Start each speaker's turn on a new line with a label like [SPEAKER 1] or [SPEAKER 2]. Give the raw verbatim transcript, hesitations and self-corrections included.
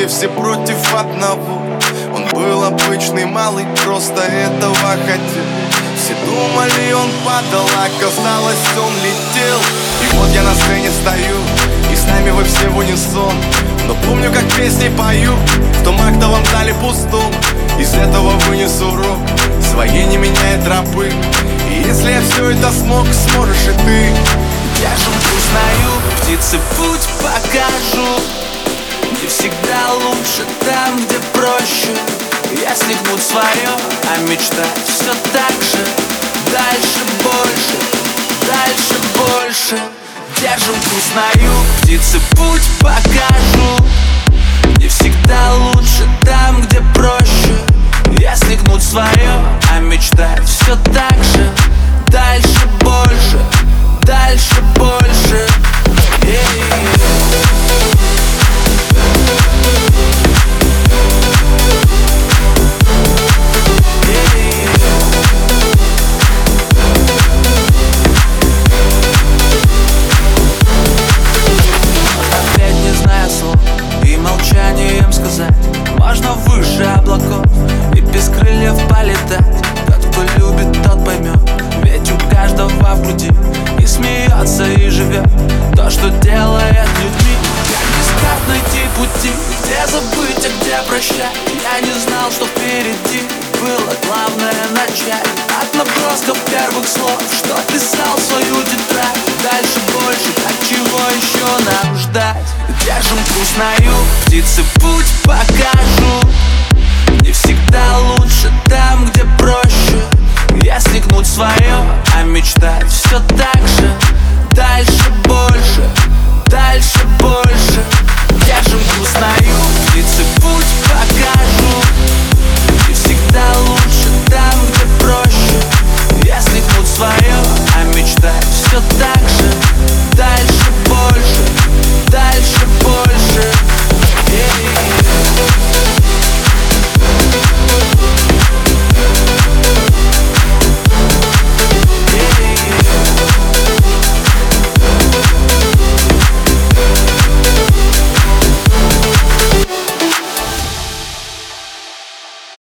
[SPEAKER 1] все против одного. Он был обычный малый, просто этого хотел. Все думали, он падал, оказалось, он летел. И вот я на сцене стою, и с нами вы все в унисон. Но помню, как песни пою в том актовом зале пустом. Из этого вынесу урок, своей не меняя тропы. И если я все это смог, сможешь и ты.
[SPEAKER 2] Держим курс на юг, птицы путь покажу. Где всегда лучше, там, где проще. Если гнут свое, а мечтать все так же. Дальше больше, дальше больше. Держим курс на юг, птицы путь покажу. Где всегда лучше, там, где проще. Если гнут свое, а мечтать все так же. Дальше больше, дальше больше. Опять не зная слов и молчанием сказать: можно выше облаков и без крыльев полетать. Тот, кто любит, тот поймет. Ведь у каждого в груди и смеется, и живет то, что делает людьми. Как искать, найти пути, где забыть, а где прощать. Я не знал, что впереди было главное начать. От набросков первых слов, что писал в свою тетрадь. Дальше больше, так чего еще нам ждать? Держим курс на юг, птицы путь покажу.